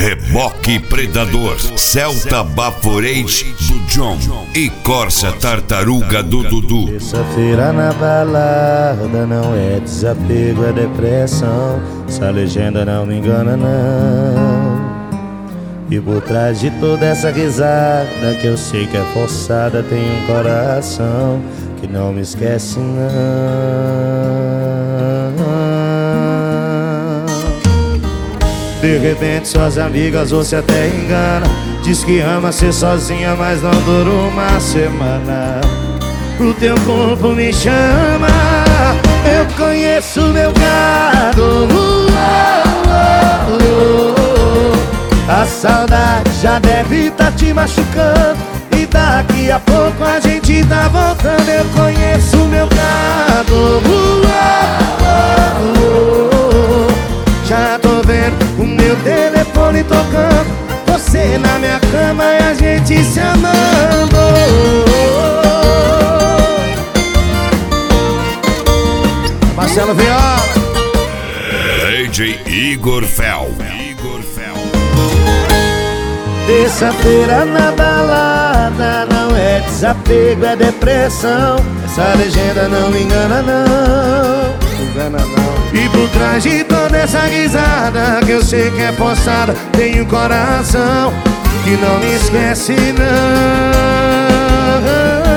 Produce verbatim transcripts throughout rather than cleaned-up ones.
Reboque Predador, Celta Baforês do John e Corsa Tartaruga do Dudu. Terça-feira na balada não é desapego, é depressão. Essa legenda não me engana não. E por trás de toda essa risada que eu sei que é forçada, tem um coração que não me esquece não. De repente suas amigas você até engana, diz que ama ser sozinha, mas não dura uma semana. O teu corpo me chama, eu conheço meu gado. A saudade já deve tá te machucando, e daqui a pouco a gente tá voltando. Eu conheço meu gado. Já tô vendo o meu telefone tocando, você na minha cama e a gente se amando. Marcelo Viola, D J Igor Fel. Terça-feira na balada não é desapego, é depressão. Essa legenda não me engana não, engana não. E por trás de toda essa risada que eu sei que é forçada, tem um coração que não me esquece não.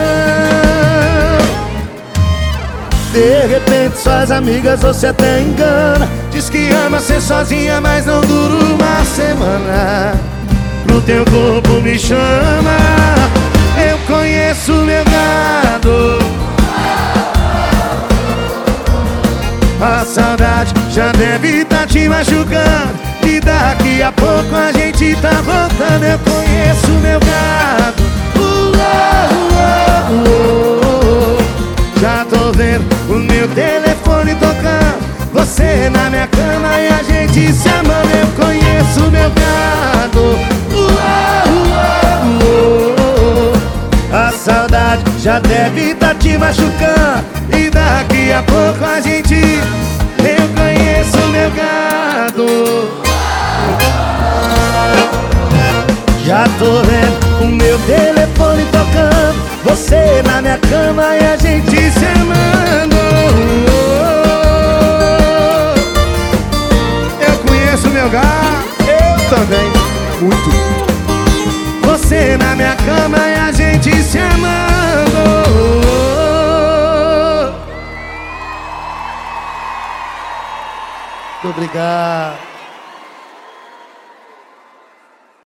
De repente suas amigas você até engana, diz que ama ser sozinha, mas não dura uma semana. O teu corpo me chama, eu conheço meu gado. A saudade já deve tá te machucando, e daqui a pouco a gente tá voltando. Eu conheço meu gado. uh, uh, uh, uh. Já tô vendo o meu telefone tocando, você na minha cama e a gente se amando. Eu conheço meu gado. A saudade já deve tá te machucando, e daqui a pouco a gente... Eu conheço meu gado. Já tô vendo o meu telefone tocando, você na minha cama e a gente se amando. Eu conheço meu gado. Eu também. Muito. Você na minha cama e a gente se amando. Muito obrigado.